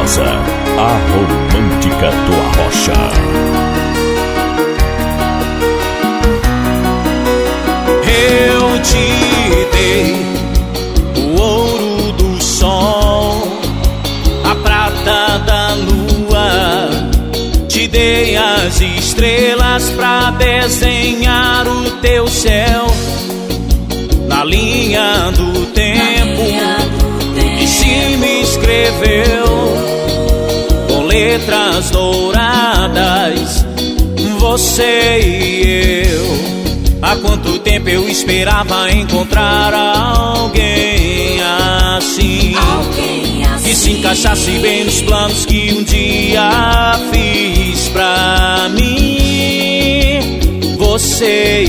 Mentirosa, a romântica do Arrocha. Eu te dei o ouro do sol, a prata da lua, te dei as estrelas pra desenhar o teu céu. Na linha do tempo, em cima escreveu com letras douradas, você e eu. Há quanto tempo eu esperava encontrar alguém assim, que se encaixasse bem nos planos que um dia fiz pra mim, você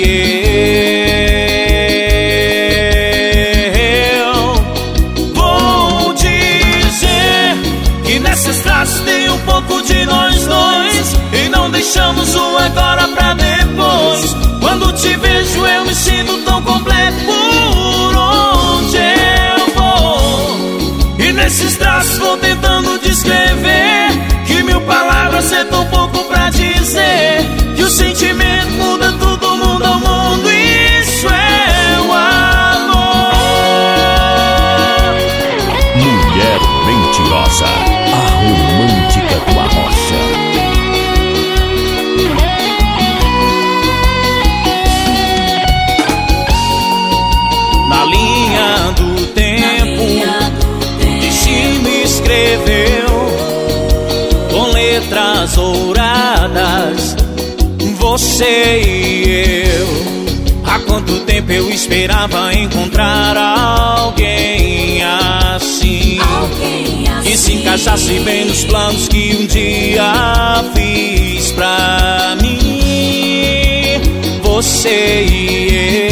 e eu. Vou dizer que nessa estrada tem um pouco de nós dois, e não deixamos o agora pra depois. Quando te vejo eu me sinto tão completo por onde eu vou, e nesses traços vou tentando descrever que mil palavras é tão pouco pra dizer que o sentimento muda todo mundo ao mundo. Isso é o amor. Mulher Mentirosa, a romântica do Arrocha. Na linha do tempo, de cima escreveu com letras douradas, você e eu. Há quanto tempo eu esperava encontrar alguém assim, que se encaixasse bem nos planos que um dia fiz pra mim, você e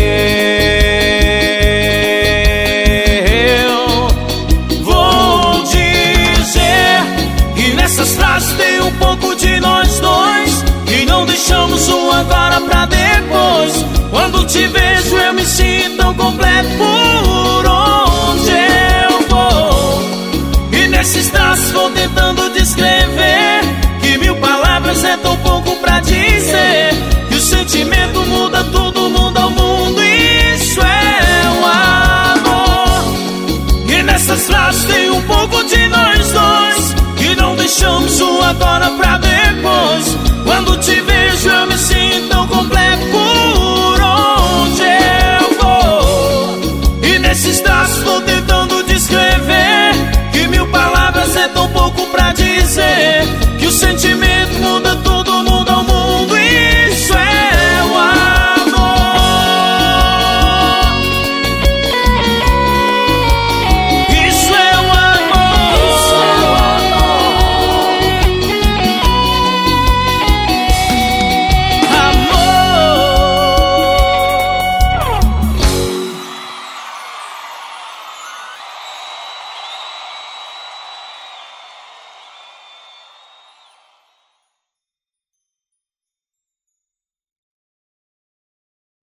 eu. Vou dizer que nessas frases tem um pouco de nós dois, e não deixamos o agora pra depois. Quando te vejo eu me sinto tão completo